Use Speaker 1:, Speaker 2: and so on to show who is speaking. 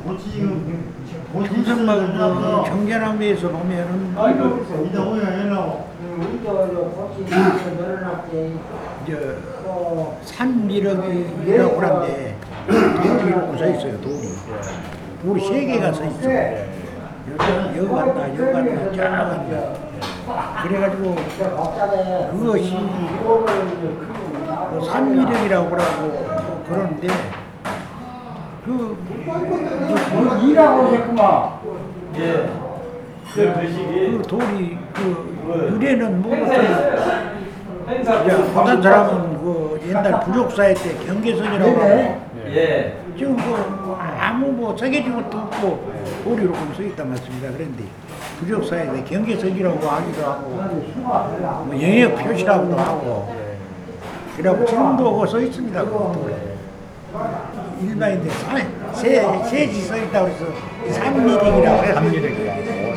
Speaker 1: 충성마을 그 경계남에서 보면은 이제 산미륵이라고 하는데 돌이 이렇게 서 있어요. 돌이 세 개가 서 있어. 여기 간다, 여기 간다, 쫙 간다. 그래가지고 그것이 산미륵이라고 그러고 그러는데
Speaker 2: 일하고 오셨구만.
Speaker 3: 예.
Speaker 1: 그 돌이 그 유래는 뭐부터 어떤 사람은 그 옛날 부족사회 때 경계선이라고 하고
Speaker 3: 예.
Speaker 1: 지금 그 아무 뭐 새겨진 것도 없고 돌이 이렇게 서 있단 말씀입니다. 그런데 부족사회 때 경계선이라고 하기도 하고 뭐 영역 표시라고도 하고 그래갖고 지금도 그거 써 있습니다. 그 돌에. 일반인들 세지 써 있다고 해서 3mm 이라고 해요.
Speaker 4: 3mm.